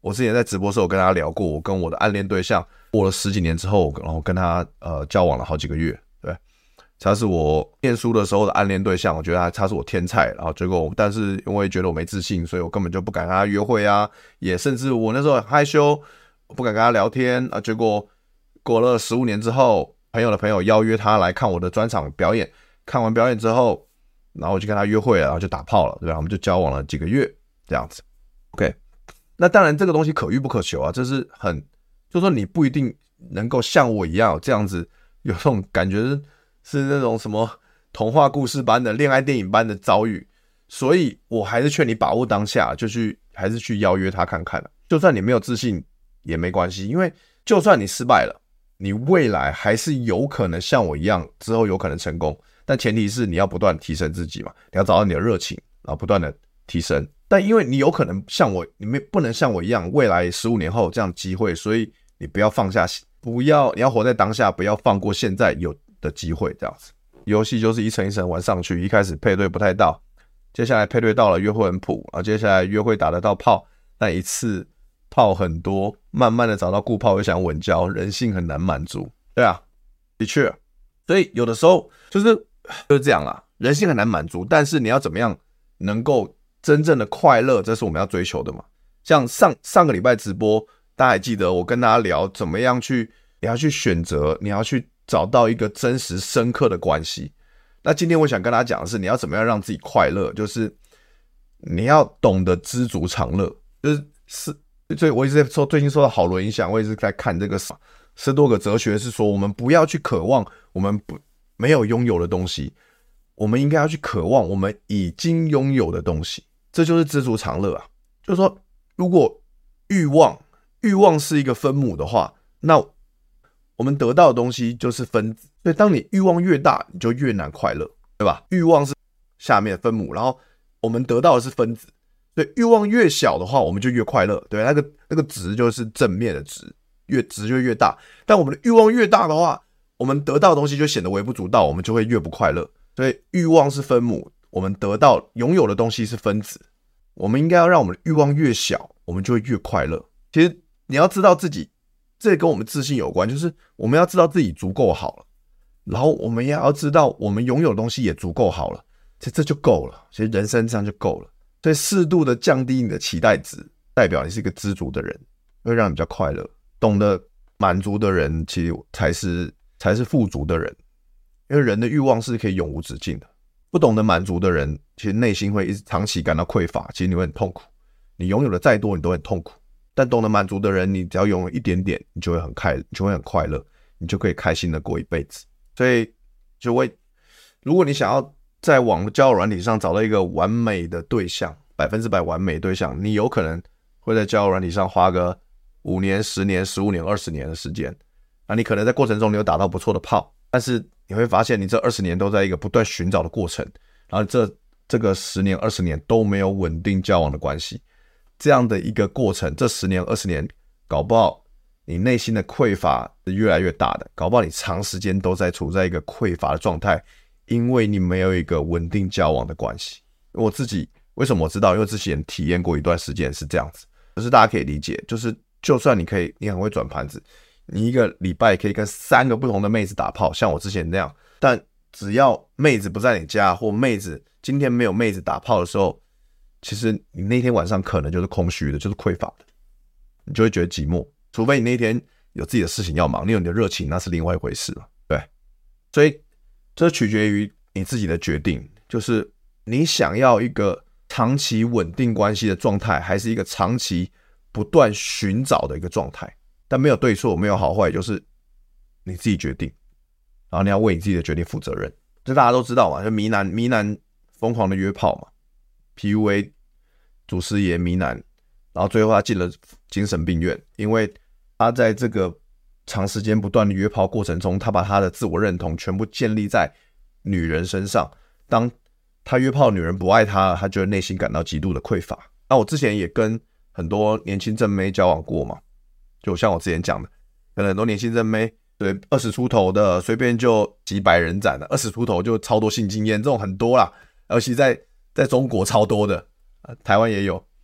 我之前在直播的时候跟他聊过，我跟我的暗恋对象过了十几年之后，然后跟他呃交往了好几个月，对，他是我念书的时候的暗恋对象，我觉得他他是我天菜，然后结果但是因为觉得我没自信，所以我根本就不敢跟他约会啊，也甚至我那时候很害羞，不敢跟他聊天啊，结果过了十五年之后，朋友的朋友邀约他来看我的专场表演，看完表演之后，然后我就跟他约会了，然后就打炮了，对吧？我们就交往了几个月这样子。OK， 那当然这个东西可遇不可求啊，这是很，就是说你不一定能够像我一样这样子，有这种感觉是是那种什么童话故事般的恋爱电影般的遭遇，所以我还是劝你把握当下，就去还是去邀约他看看，就算你没有自信也没关系，因为就算你失败了，你未来还是有可能像我一样之后有可能成功，但前提是你要不断提升自己嘛，你要找到你的热情，然后不断的提升。但因为你有可能像我，你不能像我一样，未来十五年后这样的机会，所以你不要放下，不要，你要活在当下，不要放过现在有的机会，这样子。游戏就是一层一层玩上去，一开始配对不太到，接下来配对到了，约会很普啊，接下来约会打得到炮，但一次炮很多，慢慢的找到固炮又想稳交，人性很难满足，对啊，的确，所以有的时候就是就是这样啦，人性很难满足，但是你要怎么样能够真正的快乐，这是我们要追求的嘛。像上上个礼拜直播，大家还记得我跟大家聊怎么样去，你要去选择，你要去找到一个真实深刻的关系。那今天我想跟大家讲的是，你要怎么样让自己快乐，就是你要懂得知足常乐，就是是，所以我一直在说，最近受到好多影响，我一直在看这个斯多葛哲学，是说我们不要去渴望我们不没有拥有的东西，我们应该要去渴望我们已经拥有的东西，这就是知足常乐啊。就是说，如果欲望欲望是一个分母的话，那我们得到的东西就是分子。所以当你欲望越大，你就越难快乐，对吧？欲望是下面的分母，然后我们得到的是分子。所以欲望越小的话，我们就越快乐，对，那个那个值就是正面的值，越值就越大。但我们的欲望越大的话，我们得到的东西就显得微不足道，我们就会越不快乐。所以欲望是分母，我们得到拥有的东西是分子。我们应该要让我们的欲望越小，我们就会越快乐。其实你要知道自己，这跟我们自信有关，就是我们要知道自己足够好了，然后我们也要知道我们拥有的东西也足够好了，其实这就够了。其实人生这样就够了。所以适度的降低你的期待值，代表你是一个知足的人，会让你比较快乐。懂得满足的人，其实才是才是富足的人，因为人的欲望是可以永无止境的。不懂得满足的人，其实内心会一直长期感到匮乏，其实你会很痛苦。你拥有的再多，你都很痛苦。但懂得满足的人，你只要拥有一点点，你就会很快，你就会很快乐，你就可以开心的过一辈子。所以就会，如果你想要在网络交友软体上找到一个完美的对象，百分之百完美的对象，你有可能会在交友软体上花个五年、十年、十五年、二十年的时间。那你可能在过程中你有打到不错的炮，但是你会发现你这二十年都在一个不断寻找的过程，然后这这个十年、二十年都没有稳定交往的关系。这样的一个过程，这十年、二十年，搞不好你内心的匮乏是越来越大的，搞不好你长时间都在处在一个匮乏的状态，因为你没有一个稳定交往的关系。我自己为什么我知道？因为之前体验过一段时间是这样子，就是大家可以理解，就是就算你可以，你很会转盘子，你一个礼拜可以跟三个不同的妹子打炮，像我之前那样，但只要妹子不在你家，或妹子今天没有妹子打炮的时候，其实你那天晚上可能就是空虚的，就是匮乏的，你就会觉得寂寞。除非你那天有自己的事情要忙，你有你的热情，那是另外一回事嘛，对。所以这取决于你自己的决定，就是你想要一个长期稳定关系的状态，还是一个长期不断寻找的一个状态。但没有对错，没有好坏，就是你自己决定，然后你要为你自己的决定负责任。这大家都知道嘛，就迷男迷男疯狂的约炮嘛 ，P U A 祖师爷迷男，然后最后他进了精神病院，因为他在这个长时间不断的约炮过程中，他把他的自我认同全部建立在女人身上。当他约炮的女人不爱他，他就会内心感到极度的匮乏。那我之前也跟很多年轻正妹交往过嘛，就像我之前讲的，可能很多年轻正妹对二十出头的随便就几百人斩了，二十出头就超多性经验，这种很多啦，尤其在在中国超多的，呃、台湾也有。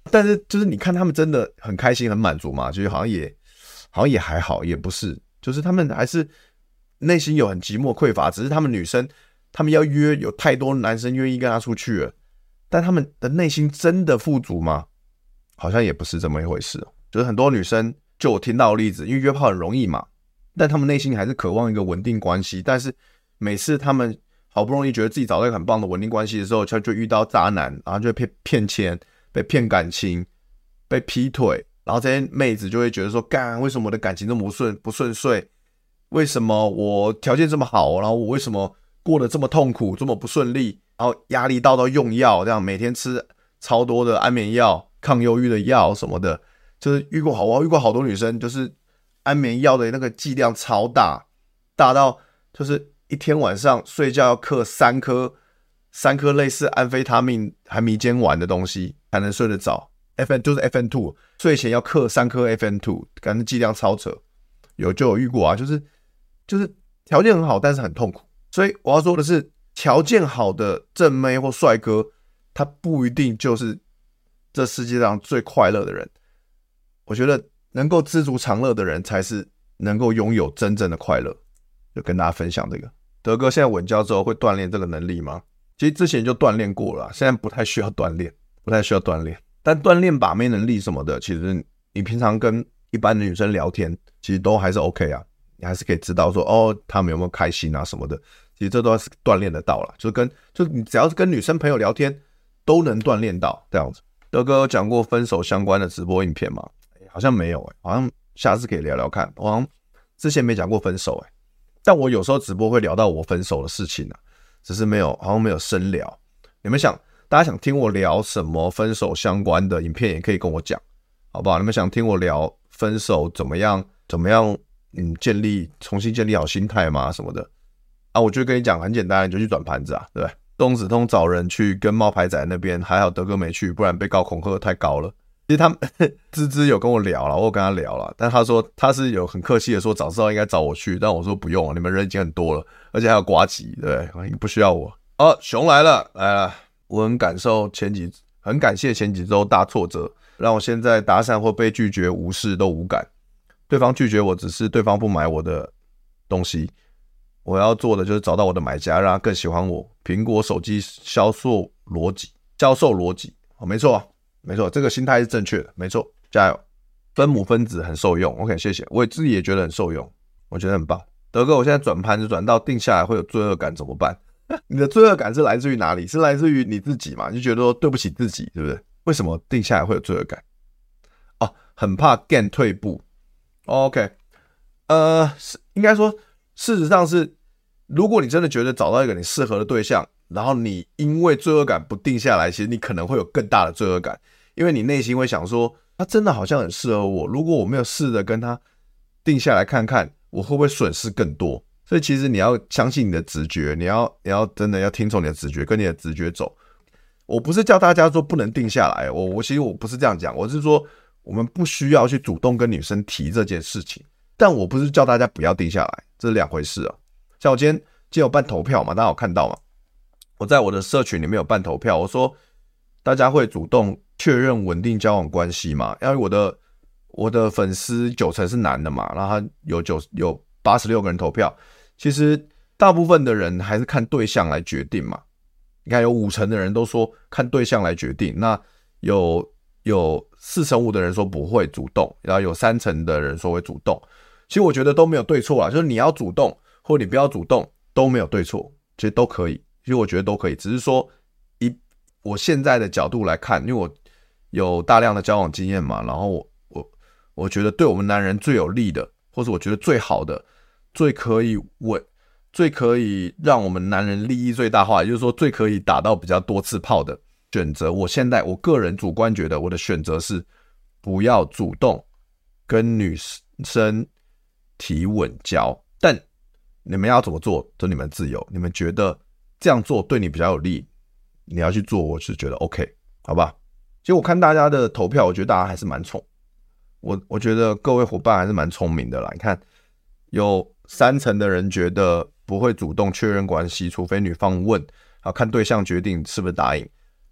但是就是你看他们真的很开心很满足嘛，就是好像也好像也还好，也不是，就是他们还是内心有很寂寞匮乏，只是他们女生他们要约有太多男生愿意跟他出去了，但他们的内心真的富足吗？好像也不是这么一回事。就是很多女生，就我听到的例子，因为约炮很容易嘛，但他们内心还是渴望一个稳定关系，但是每次他们好不容易觉得自己找到一个很棒的稳定关系的时候，就就遇到渣男，然后就被骗钱，被骗感情，被劈腿，然后这些妹子就会觉得说，干，为什么我的感情这么不顺不顺遂？为什么我条件这么好，然后我为什么过得这么痛苦，这么不顺利？然后压力大到用药，这样每天吃超多的安眠药、抗忧郁的药什么的，就是遇过好，我遇过好多女生，就是安眠药的那个剂量超大，大到就是一天晚上睡觉要嗑三颗三颗类似安非他命还迷奸丸的东西才能睡得着。F N 就是 F N 二， 睡前要嗑三颗 F N 二， 感觉剂量超扯。有就有遇过啊，就是就是条件很好，但是很痛苦。所以我要说的是，条件好的正妹或帅哥，他不一定就是这世界上最快乐的人。我觉得能够知足常乐的人，才是能够拥有真正的快乐。就跟大家分享这个。德哥现在稳交之后会锻炼这个能力吗？其实之前就锻炼过了啦，现在不太需要锻炼，不太需要锻炼。但锻炼把妹能力什么的，其实你平常跟一般的女生聊天，其实都还是 OK 啊，你还是可以知道说，哦，她们有没有开心啊什么的，其实这都是锻炼得到啦，就跟就你只要是跟女生朋友聊天，都能锻炼到这样子。德哥有讲过分手相关的直播影片吗？欸、好像没有、欸、好像下次可以聊聊看。我好像之前没讲过分手、欸、但我有时候直播会聊到我分手的事情啊，只是没有好像没有深聊。你们想大家想听我聊什么分手相关的影片，也可以跟我讲，好不好？你们想听我聊分手怎么样怎么样嗯建立重新建立好心态吗什么的啊？我就跟你讲很简单，你就去转盘子啊，对不对？东子通找人去跟冒牌仔那边，还好德哥没去，不然被告恐吓太高了。其实他们芝芝有跟我聊了，我有跟他聊了，但他说他是有很客气的说早知道应该找我去，但我说不用，你们人已经很多了，而且还有呱吉，对不对？不需要我。哦，熊来了来了，我很感受前几很感谢前几周大挫折，让我现在搭讪或被拒绝无视都无感。对方拒绝我只是对方不买我的东西，我要做的就是找到我的买家，让他更喜欢我。苹果手机销售逻辑，销售逻辑，哦，没错，没错，这个心态是正确的，没错，加油。分母分子很受用 ，OK， 谢谢，我自己也觉得很受用，我觉得很棒。德哥，我现在转盘子转到定下来会有罪恶感怎么办？你的罪恶感是来自于哪里？是来自于你自己嘛？你就觉得说对不起自己，对不对？为什么定下来会有罪恶感？哦，很怕 gain 退步。OK， 呃，应该说，事实上是，如果你真的觉得找到一个你适合的对象，然后你因为罪恶感不定下来，其实你可能会有更大的罪恶感，因为你内心会想说，他真的好像很适合我，如果我没有试着跟他定下来看看，我会不会损失更多？所以其实你要相信你的直觉，你要你要真的要听从你的直觉，跟你的直觉走。我不是叫大家说不能定下来，我我其实我不是这样讲，我是说我们不需要去主动跟女生提这件事情，但我不是叫大家不要定下来，这是两回事啊。像我今天今天有办投票嘛，大家有看到吗？我在我的社群里面有办投票，我说大家会主动确认稳定交往关系嘛？因为我的我的粉丝九成是男的嘛，然后他有九有八十六个人投票。其实大部分的人还是看对象来决定嘛。你看有五成的人都说看对象来决定，那有有四成五的人说不会主动，然后有三成的人说会主动。其实我觉得都没有对错啦，就是你要主动或你不要主动都没有对错，其实都可以。其实我觉得都可以，只是说以我现在的角度来看，因为我有大量的交往经验嘛，然后我我我觉得对我们男人最有利的，或是我觉得最好的。最可以稳，最可以让我们男人利益最大化，也就是说最可以打到比较多次炮的选择。我现在我个人主观觉得我的选择是不要主动跟女生提稳交，但你们要怎么做这你们自由，你们觉得这样做对你比较有利，你要去做，我是觉得 OK， 好吧？其实我看大家的投票，我觉得大家还是蛮聪，我我觉得各位伙伴还是蛮聪明的啦。你看有三成的人觉得不会主动确认关系，除非女方问，然后看对象决定是不是答应。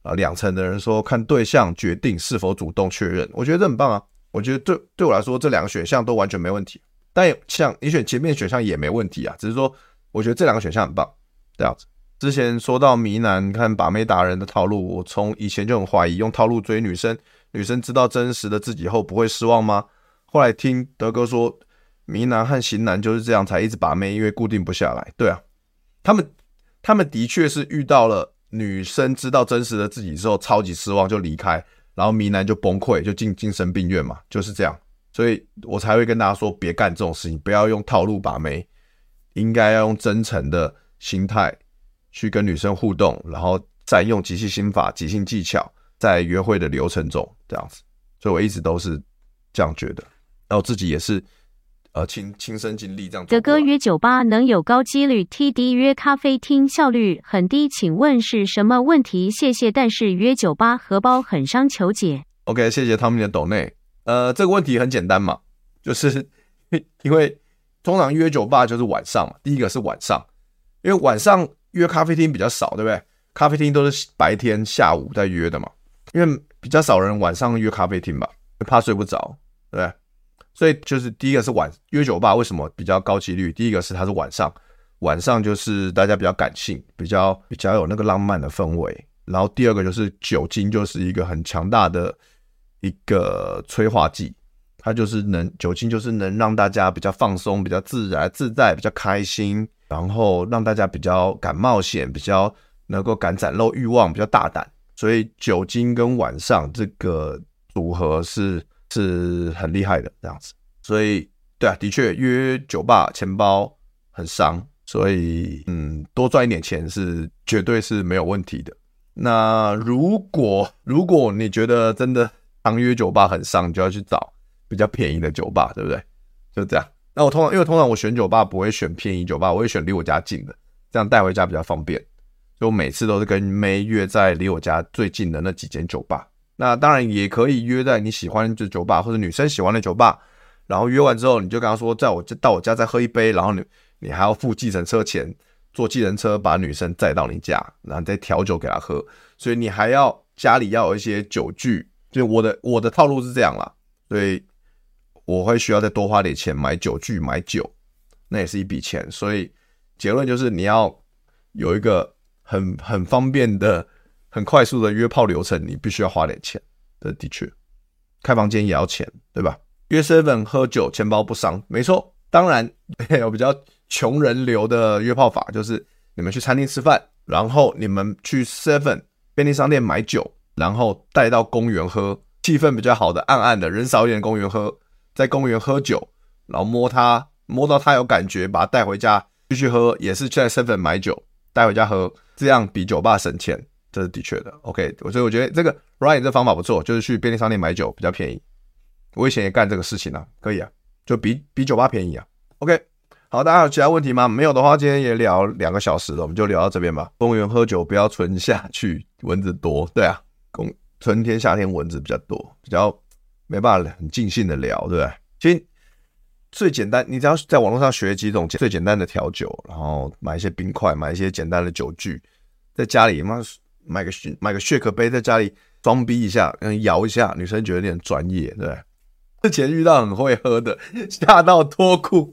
啊，两成的人说看对象决定是否主动确认，我觉得这很棒啊。我觉得对对我来说，这两个选项都完全没问题。但像你选前面的选项也没问题啊，只是说我觉得这两个选项很棒，这样子。之前说到迷男看把妹达人的套路，我从以前就很怀疑，用套路追女生，女生知道真实的自己后不会失望吗？后来听德哥说，迷男和型男就是这样才一直把妹，因为固定不下来。对啊，他们他们的确是遇到了女生知道真实的自己之后超级失望就离开，然后迷男就崩溃，就进精神病院嘛，就是这样。所以我才会跟大家说，别干这种事情，不要用套路把妹，应该要用真诚的心态去跟女生互动，然后善用即兴心法、即兴技巧，在约会的流程中这样子。所以我一直都是这样觉得，然后自己也是呃亲亲身经历这样。 德哥约酒吧能有高几率 T D 约咖啡厅效率很低，请问是什么问题？谢谢。但是约酒吧荷包很伤，求解。 OK， 谢谢汤米的抖内。呃，这个问题很简单嘛，就是因为通常约酒吧就是晚上嘛，第一个是晚上，因为晚上约咖啡厅比较少，对不对？咖啡厅都是白天下午在约的嘛，因为比较少人晚上约咖啡厅吧，怕睡不着，对不对？所以就是第一个是晚约酒吧为什么比较高几率？第一个是它是晚上，晚上就是大家比较感性，比较比较有那个浪漫的氛围。然后第二个就是酒精就是一个很强大的一个催化剂，它就是能酒精就是能让大家比较放松、比较自然、自在、比较开心，然后让大家比较敢冒险，比较能够敢展露欲望，比较大胆。所以酒精跟晚上这个组合是是很厉害的这样子。所以对啊，的确约酒吧钱包很伤，所以嗯，多赚一点钱是绝对是没有问题的。那如果如果你觉得真的当约酒吧很伤，你就要去找比较便宜的酒吧，对不对？就这样。那我通常因为通常我选酒吧不会选便宜酒吧，我会选离我家近的，这样带回家比较方便。所以我每次都是跟妹约在离我家最近的那几间酒吧。那当然也可以约在你喜欢的酒吧或者女生喜欢的酒吧，然后约完之后你就跟她说，在我到我家再喝一杯，然后你你还要付计程车钱，坐计程车把女生载到你家，然后再调酒给她喝。所以你还要家里要有一些酒具，就我的我的套路是这样啦，所以我会需要再多花点钱买酒具买酒，那也是一笔钱。所以结论就是你要有一个很很方便的很快速的约炮流程，你必须要花点钱，这的确开房间也要钱，对吧？约 seven 喝酒钱包不伤，没错。当然有比较穷人流的约炮法，就是你们去餐厅吃饭，然后你们去 seven 便利商店买酒，然后带到公园喝，气氛比较好的暗暗的人少一点的公园喝，在公园喝酒，然后摸他摸到他有感觉，把他带回家继续喝，也是在 seven 买酒带回家喝，这样比酒吧省钱，这是的确的。 OK， 所以我觉得这个 Ryan 这方法不错，就是去便利商店买酒比较便宜。我以前也干这个事情啊，可以啊，就比比酒吧便宜啊。 OK， 好，大家有其他问题吗？没有的话今天也聊两个小时了，我们就聊到这边吧。公园喝酒不要纯下去，蚊子多。对啊，公春天夏天蚊子比较多，比较没办法很尽兴的聊，对不对？其实最简单，你只要在网络上学几种最简单的调酒，然后买一些冰块，买一些简单的酒具，在家里买个买个 shake 杯，在家里装逼一下，摇一下，女生觉得有点专业，对不对？之前遇到很会喝的，吓到脱裤，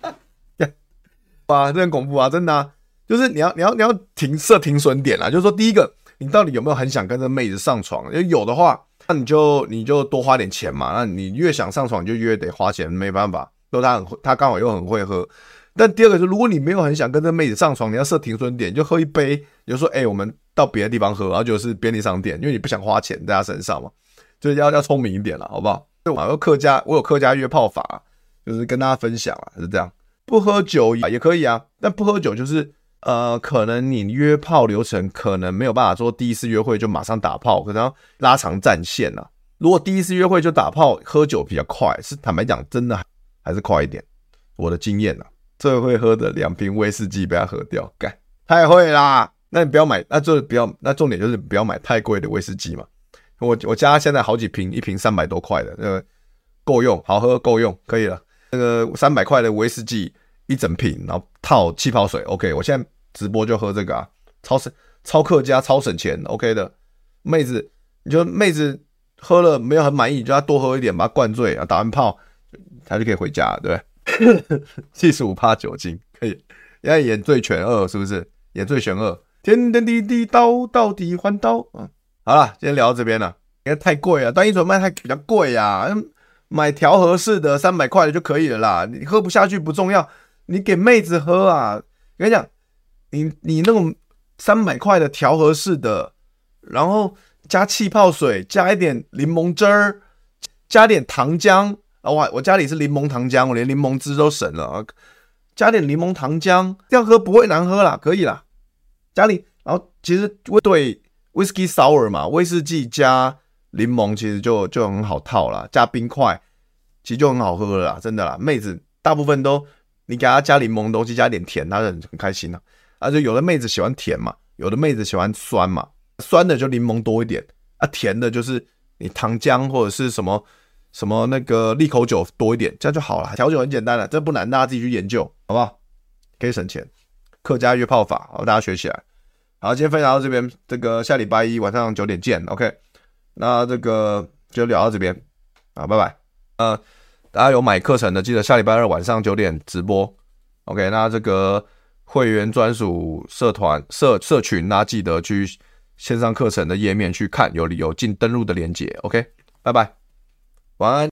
哇，这很恐怖啊，真的啊！就是你要你要你要停设停损点啦，就是说第一个，你到底有没有很想跟这妹子上床？因为有的话，那你就你就多花点钱嘛。那你越想上床，你就越得花钱，没办法。都他很他刚好又很会喝。但第二个是，如果你没有很想跟这妹子上床，你要设停损点，就喝一杯，你就说，哎、欸，我们到别的地方喝，然后就是便利商店，因为你不想花钱在他身上嘛，就是要要聪明一点啦，好不好？我有客家，我有客家约炮法，就是跟大家分享啊，是这样。不喝酒也可以啊，但不喝酒就是呃，可能你约炮流程可能没有办法说第一次约会就马上打炮，可能要拉长战线啊。如果第一次约会就打炮，喝酒比较快，是坦白讲，真的还是快一点。我的经验啊，最会喝的两瓶威士忌被他喝掉，干太会啦！那你不要买，那就不要，那重点就是不要买太贵的威士忌嘛。我我家现在好几瓶，一瓶三百多块的，那个够用，好喝够用，可以了。那个三百块的威士忌一整瓶，然后套气泡水 ，OK。我现在直播就喝这个啊，超省超客家超省钱 ，OK 的。 妹子，你就妹子喝了没有很满意，你就要多喝一点，把它灌醉啊，打完炮，他就可以回家了，对不对？七十五趴酒精可以，现在演醉拳二是不是？演醉拳二，天天地地道到底还刀。嗯，好了，今天聊到这边了，因为太贵了，单一纯麦太比较贵呀，买调和式的三百块的就可以了啦。你喝不下去不重要，你给妹子喝啊。我跟你讲，你你那种三百块的调和式的，然后加气泡水，加一点柠檬汁儿，加点糖浆啊！我我家里是柠檬糖浆，我连柠檬汁都省了，加点柠檬糖浆，这样喝不会难喝啦，可以啦。家里，然后其实对 whisky sour 嘛，威士忌加柠檬其实就就很好套啦，加冰块其实就很好喝了啦，真的啦。妹子大部分都你给她加柠檬的东西，加点甜，她很很开心啊。啊，就有的妹子喜欢甜嘛，有的妹子喜欢酸嘛，酸的就柠檬多一点啊，甜的就是你糖浆或者是什么什么那个利口酒多一点，这样就好了。调酒很简单了，这不难，大家自己去研究，好不好？可以省钱。客家约炮法，好，大家学起来。好，今天分享到这边，这个下礼拜一晚上九点见 ，OK。那这个就聊到这边，好，拜拜。呃，大家有买课程的，记得下礼拜二晚上九点直播 ，OK。那这个会员专属社团社社群，大家记得去线上课程的页面去看，有有进登录的连结 ，OK。拜拜，晚安。